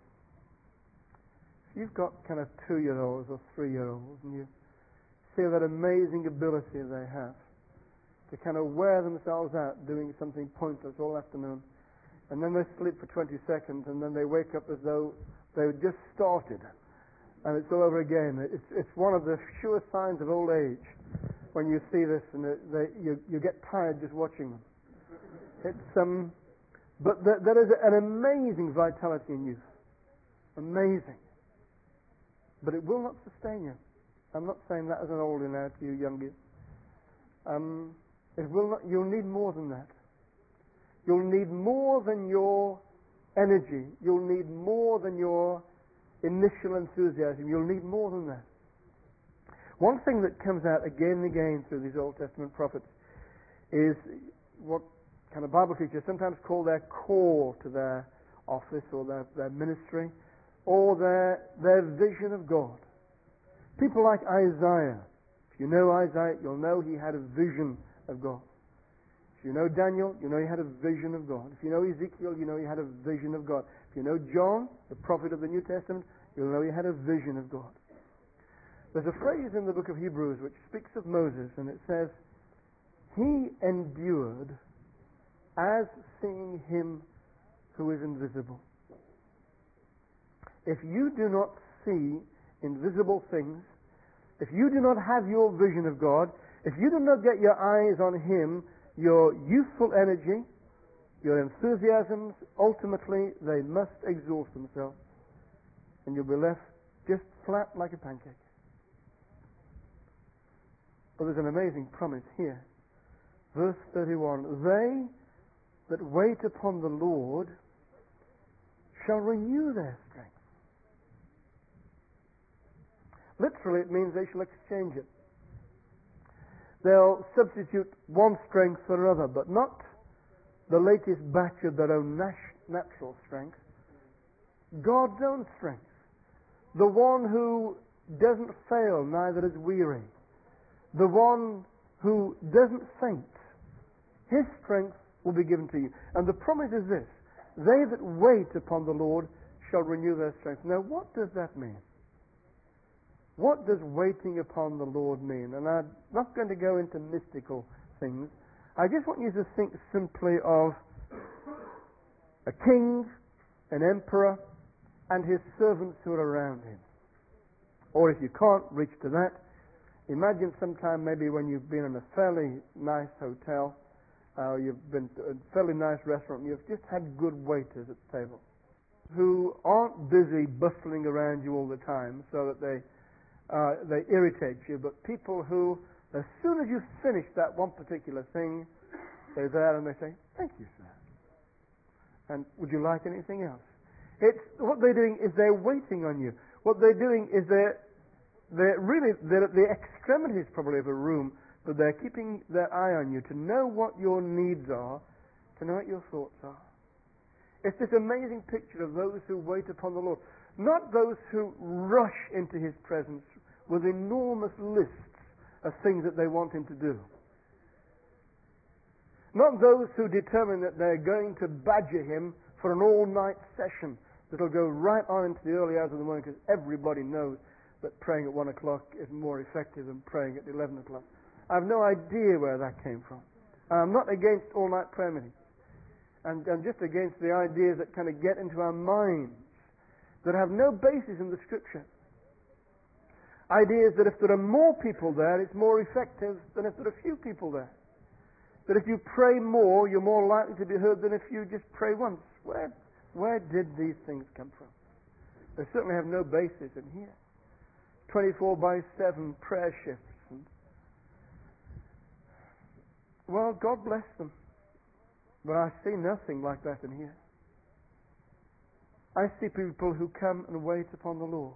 If you've got kind of two-year-olds or three-year-olds, and you see that amazing ability they have to kind of wear themselves out doing something pointless all afternoon, and then they sleep for twenty seconds, and then they wake up as though they had just started, and it's all over again. It's, it's one of the sure signs of old age when you see this, and it, they, you, you get tired just watching them. It's um, but there, there is an amazing vitality in youth, amazing. But it will not sustain you. I'm not saying that as an older now to you youngies. Um, it will not. You'll need more than that. You'll need more than your energy. You'll need more than your initial enthusiasm. You'll need more than that. One thing that comes out again and again through these Old Testament prophets is what kind of Bible teachers sometimes call their call to their office or their, their ministry, or their, their vision of God. People like Isaiah. If you know Isaiah, you'll know he had a vision of God. If you know Daniel, you know he had a vision of God. If you know Ezekiel, you know he had a vision of God. If you know John, the prophet of the New Testament, you'll know he had a vision of God. There's a phrase in the book of Hebrews which speaks of Moses, and it says, he endured as seeing him who is invisible. If you do not see invisible things, if you do not have your vision of God, if you do not get your eyes on him, your youthful energy, your enthusiasms, ultimately they must exhaust themselves, and you'll be left just flat like a pancake. But there's an amazing promise here. Verse thirty-one, they that wait upon the Lord shall renew their strength. Literally, it means they shall exchange it. They'll substitute one strength for another, but not the latest batch of their own natural strength. God's own strength. The one who doesn't fail, neither is weary. The one who doesn't faint. His strength will be given to you. And the promise is this: they that wait upon the Lord shall renew their strength. Now, what does that mean? What does waiting upon the Lord mean? And I'm not going to go into mystical things. I just want you to think simply of a king, an emperor, and his servants who are around him. Or if you can't reach to that, imagine sometime maybe when you've been in a fairly nice hotel, uh, you've been to a fairly nice restaurant, and you've just had good waiters at the table who aren't busy bustling around you all the time so that they Uh, they irritate you, but people who, as soon as you finish that one particular thing, they're there and they say, thank you, sir. And would you like anything else? It's, what they're doing is they're waiting on you. What they're doing is they're, they're really, they're at the extremities probably of a room, but they're keeping their eye on you to know what your needs are, to know what your thoughts are. It's this amazing picture of those who wait upon the Lord. Not those who rush into his presence with enormous lists of things that they want him to do. Not those who determine that they're going to badger him for an all-night session that'll go right on into the early hours of the morning, because everybody knows that praying at one o'clock is more effective than praying at eleven o'clock. I have no idea where that came from. I'm not against all-night prayer meetings. I'm, I'm just against the ideas that kind of get into our minds that have no basis in the Scripture. Ideas that if there are more people there, it's more effective than if there are few people there. That if you pray more, you're more likely to be heard than if you just pray once. Where, where did these things come from? They certainly have no basis in here. twenty-four by seven prayer shifts. And, well, God bless them. But I see nothing like that in here. I see people who come and wait upon the Lord,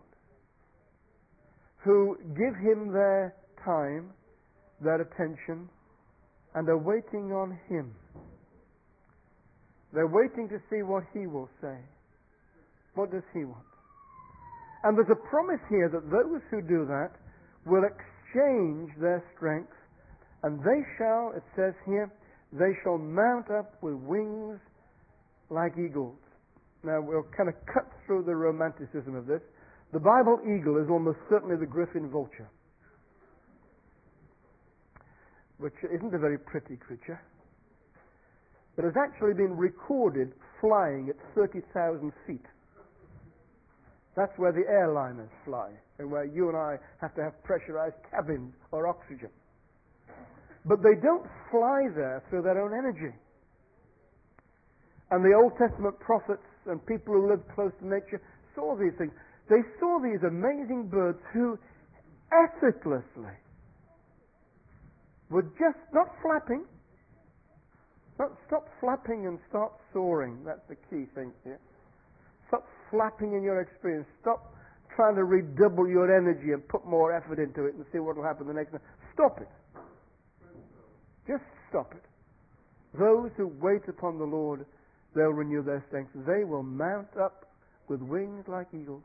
who give Him their time, their attention, and are waiting on Him. They're waiting to see what He will say. What does He want? And there's a promise here that those who do that will exchange their strength, and they shall, it says here, they shall mount up with wings like eagles. Now we'll kind of cut through the romanticism of this. The Bible eagle is almost certainly the griffin vulture, which isn't a very pretty creature, but has actually been recorded flying at thirty thousand feet. That's where the airliners fly, and where you and I have to have pressurized cabins or oxygen. But they don't fly there through their own energy. And the Old Testament prophets and people who lived close to nature saw these things. They saw these amazing birds who effortlessly were just not flapping. Not stop flapping and start soaring. That's the key thing here. Stop flapping in your experience. Stop trying to redouble your energy and put more effort into it and see what will happen the next time. Stop it. Just stop it. Those who wait upon the Lord, they'll renew their strength. They will mount up with wings like eagles.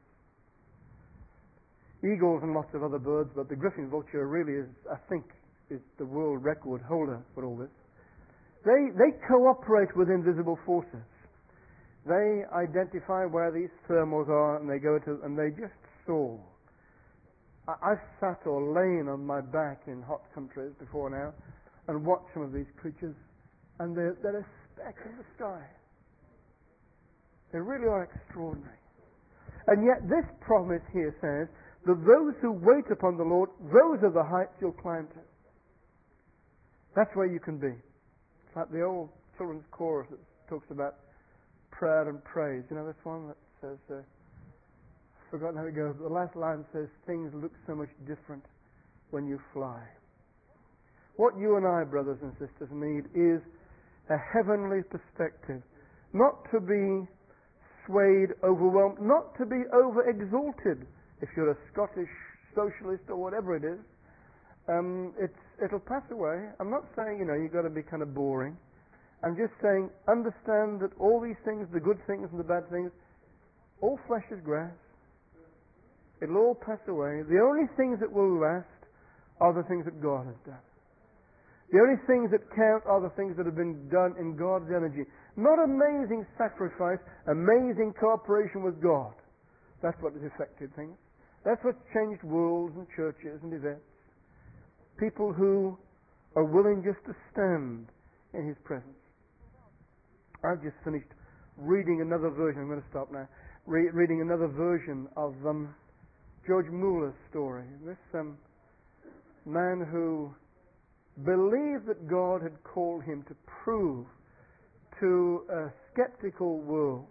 Eagles and lots of other birds, but the griffin vulture really is, I think, is the world record holder for all this. They, they cooperate with invisible forces. They identify where these thermals are, and they go to, and they just soar. I, I've sat or lain on my back in hot countries before now, and watched some of these creatures, and they're, they're a speck in the sky. They really are extraordinary. And yet this promise here says that those who wait upon the Lord, those are the heights you'll climb to. That's where you can be. It's like the old children's chorus that talks about prayer and praise. You know this one that says, uh, I've forgotten how it goes, but the last line says, things look so much different when you fly. What you and I, brothers and sisters, need is a heavenly perspective. Not to be swayed, overwhelmed, not to be over-exalted. If you're a Scottish socialist or whatever it is, um, it's, it'll pass away. I'm not saying, you know, you've got to be kind of boring. I'm just saying, understand that all these things, the good things and the bad things, all flesh is grass. It'll all pass away. The only things that will last are the things that God has done. The only things that count are the things that have been done in God's energy. Not amazing sacrifice, amazing cooperation with God. That's what has affected things. That's what's changed worlds and churches and events. People who are willing just to stand in His presence. I've just finished reading another version. I'm going to stop now. Re- reading another version of um, George Muller's story. This um, man who believed that God had called him to prove to a skeptical world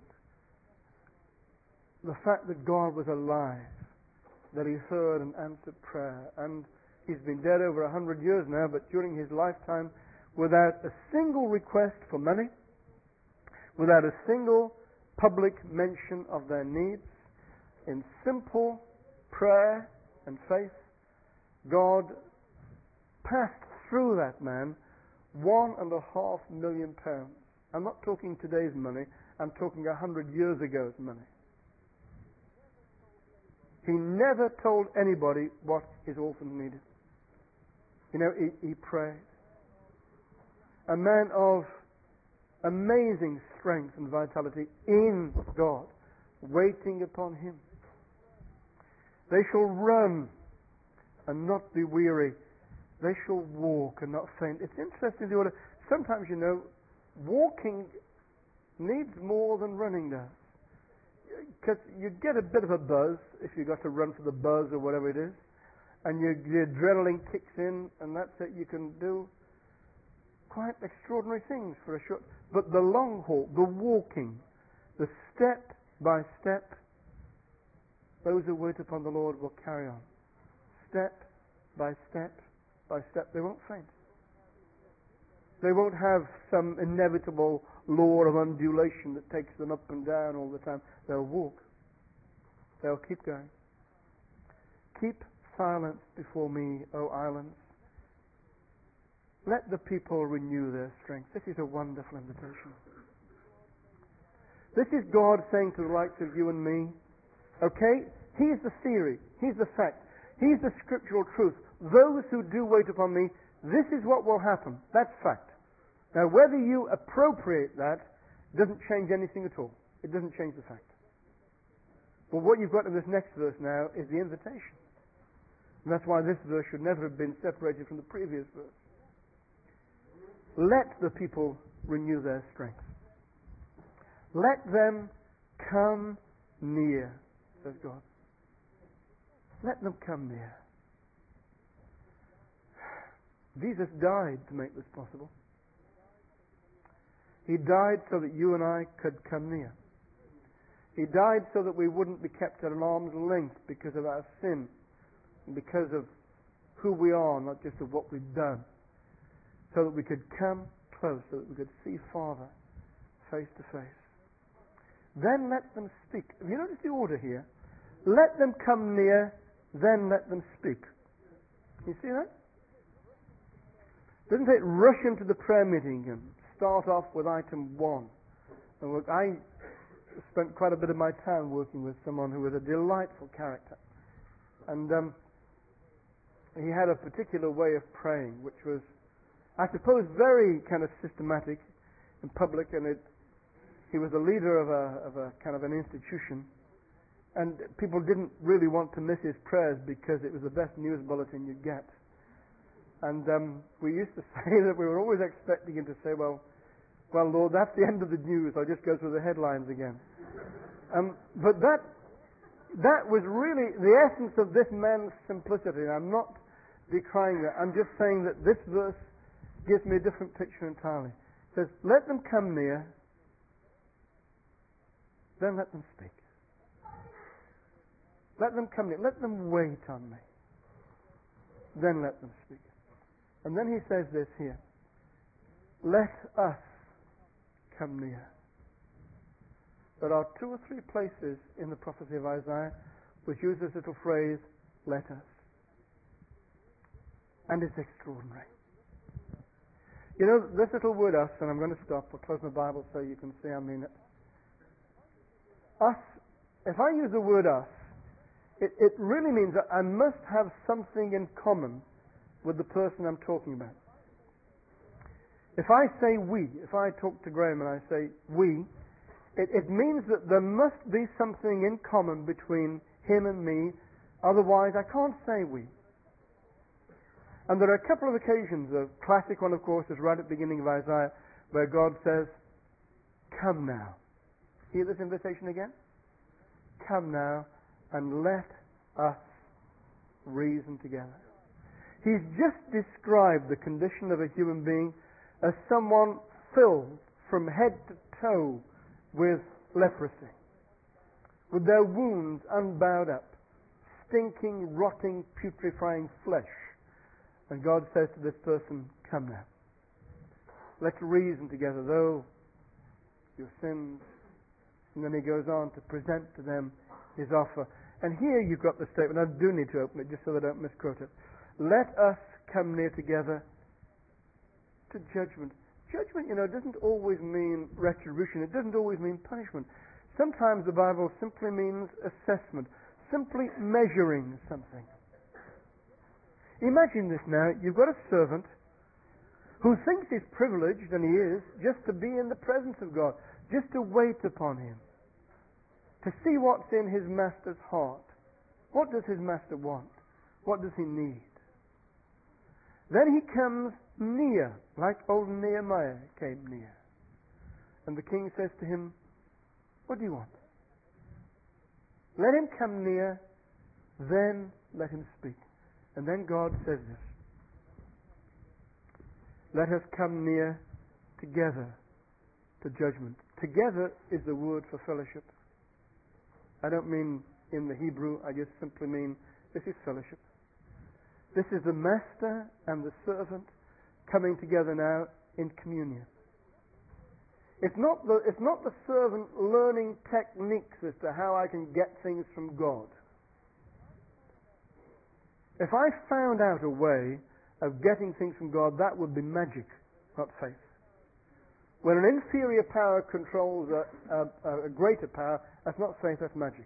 the fact that God was alive, that He heard and answered prayer. And he's been dead over a hundred years now, but during his lifetime, without a single request for money, without a single public mention of their needs, in simple prayer and faith, God passed through that man one and a half million pounds. I'm not talking today's money, I'm talking a hundred years ago's money. He never told anybody what his orphan needed. You know, he, he prayed. A man of amazing strength and vitality in God, waiting upon Him. They shall run and not be weary. They shall walk and not faint. It's interesting, the order. Sometimes, you know, walking needs more than running does. because you get a bit of a buzz if you got to run for the buzz or whatever it is, and your, the adrenaline kicks in, and that's it. You can do quite extraordinary things for a short. But the long haul, the walking, the step by step, those who wait upon the Lord will carry on, step by step by step. They won't faint. They won't have some inevitable law of undulation that takes them up and down all the time. They'll walk. They'll keep going. Keep silence before me, O islands. Let the people renew their strength. This is a wonderful invitation. This is God saying to the likes of you and me, okay, here's the theory, here's the fact, here's the scriptural truth. Those who do wait upon me, this is what will happen. That's fact. Now, whether you appropriate that doesn't change anything at all. It doesn't change the fact. But what you've got in this next verse now is the invitation. And that's why this verse should never have been separated from the previous verse. Let the people renew their strength. Let them come near, says God. Let them come near. Jesus died to make this possible. He died so that you and I could come near. He died so that we wouldn't be kept at an arm's length because of our sin, and because of who we are, not just of what we've done. So that we could come close, so that we could see Father face to face. Then let them speak. Have you noticed the order here? Let them come near, then let them speak. You see that? Doesn't it rush into the prayer meeting and start off with item one? And look, I spent quite a bit of my time working with someone who was a delightful character. And um, he had a particular way of praying, which was, I suppose, very kind of systematic and public, and it, he was a leader of a, of a kind of an institution, and people didn't really want to miss his prayers because it was the best news bulletin you'd get. And um, we used to say that we were always expecting him to say, well, well, Lord, that's the end of the news. I'll just go through the headlines again. Um, but that that was really the essence of this man's simplicity. And I'm not decrying that. I'm just saying that this verse gives me a different picture entirely. It says, let them come near, then let them speak. Let them come near. Let them wait on me. Then let them speak. And then he says this here. Let us come near. There are two or three places in the prophecy of Isaiah which use this little phrase, let us. And it's extraordinary. You know, this little word us, and I'm going to stop, I'll close my Bible so you can see I mean it. Us, if I use the word us, it, it really means that I must have something in common with the person I'm talking about. If I say we, if I talk to Graham and I say we, it, it means that there must be something in common between him and me, otherwise I can't say we. And there are a couple of occasions. The classic one, of course, is right at the beginning of Isaiah, where God says, come now. Hear this invitation again? Come now and let us reason together. He's just described the condition of a human being as someone filled from head to toe with leprosy, with their wounds unbowed up, stinking, rotting, putrefying flesh. And God says to this person, come now. Let's reason together, though your sins. And then he goes on to present to them his offer. And here you've got the statement. I do need to open it just so that I don't misquote it. Let us come near together to judgment. Judgment, you know, doesn't always mean retribution. It doesn't always mean punishment. Sometimes the Bible simply means assessment, simply measuring something. Imagine this now. You've got a servant who thinks he's privileged, and he is, just to be in the presence of God, just to wait upon him, to see what's in his master's heart. What does his master want? What does he need? Then he comes near, like old Nehemiah came near. And the king says to him, what do you want? Let him come near, then let him speak. And then God says this. Let us come near together to judgment. Together is the word for fellowship. I don't mean in the Hebrew, I just simply mean this is fellowship. This is the master and the servant coming together now in communion. It's not the, it's not the servant learning techniques as to how I can get things from God. If I found out a way of getting things from God, that would be magic, not faith. When an inferior power controls a, a, a greater power, that's not faith, that's magic.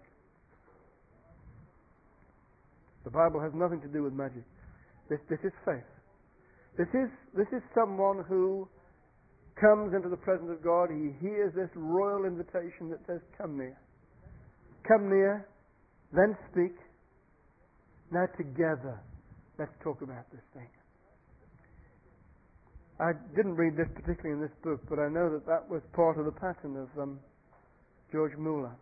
The Bible has nothing to do with magic. This, this is faith. This is, this is someone who comes into the presence of God. He hears this royal invitation that says, come near. Come near, then speak. Now together, let's talk about this thing. I didn't read this particularly in this book, but I know that that was part of the pattern of um, George Mueller.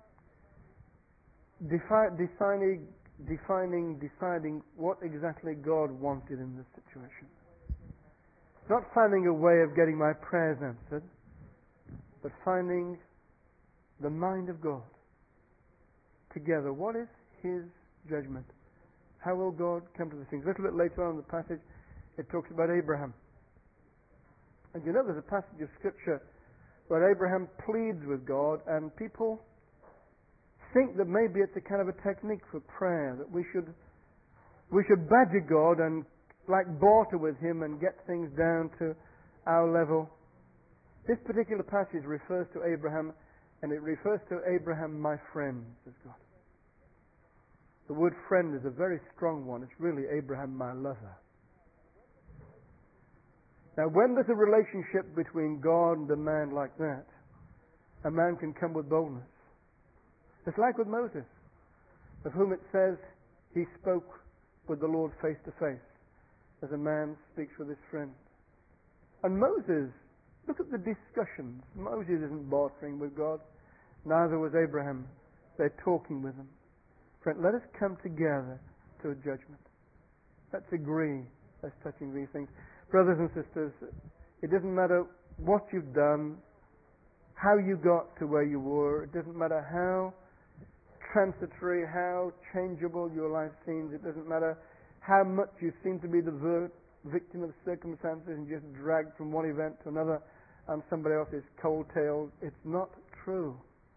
Defi- defining, defining, deciding what exactly God wanted in this situation. Not finding a way of getting my prayers answered, but finding the mind of God. Together, what is His judgment? How will God come to the things? A little bit later on in the passage, it talks about Abraham. And you know there's a passage of Scripture where Abraham pleads with God, and people think that maybe it's a kind of a technique for prayer, that we should we should badger God and like barter with Him and get things down to our level. This particular passage refers to Abraham, and it refers to Abraham, my friend, says God. The word friend is a very strong one. It's really Abraham, my lover. Now, when there's a relationship between God and a man like that, a man can come with boldness. It's like with Moses, of whom it says he spoke with the Lord face to face, as a man speaks with his friend. And Moses, look at the discussions. Moses isn't bartering with God. Neither was Abraham. They're talking with him. Friend, let us come together to a judgment. Let's agree as touching these things. Brothers and sisters, it doesn't matter what you've done, how you got to where you were. It doesn't matter how transitory, how changeable your life seems. It doesn't matter how much you seem to be the ver- victim of circumstances and just dragged from one event to another on somebody else's coattails. It's not true.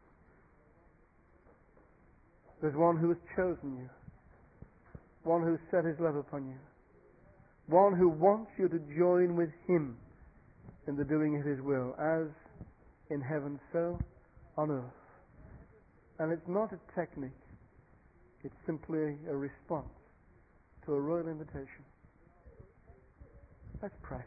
There's one who has chosen you, one who has set His love upon you, one who wants you to join with Him in the doing of His will, as in heaven, so on earth. And it's not a technique. It's simply a response to a royal invitation. Let's pray.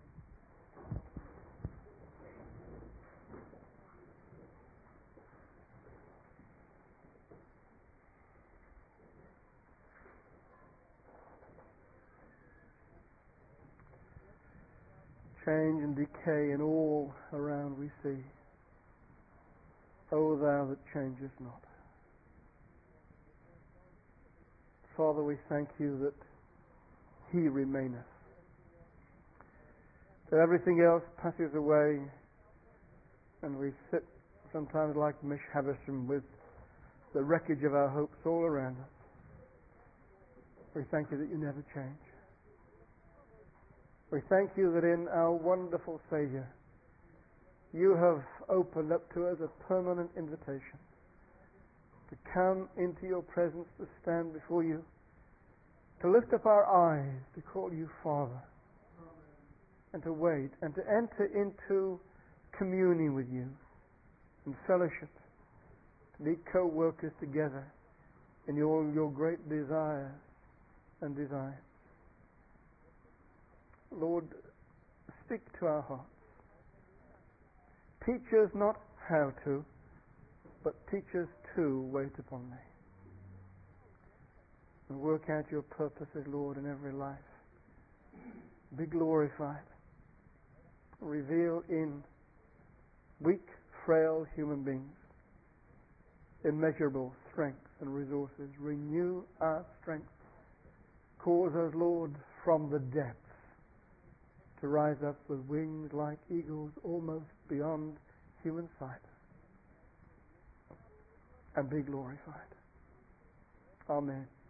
Change and decay in all around we see. O Thou that changest not. Father, we thank You that He remaineth. That everything else passes away, and we sit sometimes like Mishhabeshim with the wreckage of our hopes all around us. We thank You that You never change. We thank You that in our wonderful Saviour, You have opened up to us a permanent invitation to come into Your presence, to stand before You, to lift up our eyes, to call You Father, and to wait, and to enter into communion with You, in fellowship, to be co-workers together in Your, your great desires and designs. Lord, speak to our hearts. Teach us not how to, but teach us to wait upon Thee. And work out Your purposes, Lord, in every life. Be glorified. Reveal in weak, frail human beings immeasurable strength and resources. Renew our strength. Cause us, Lord, from the depths to rise up with wings like eagles almost beyond human sight and be glorified. Amen.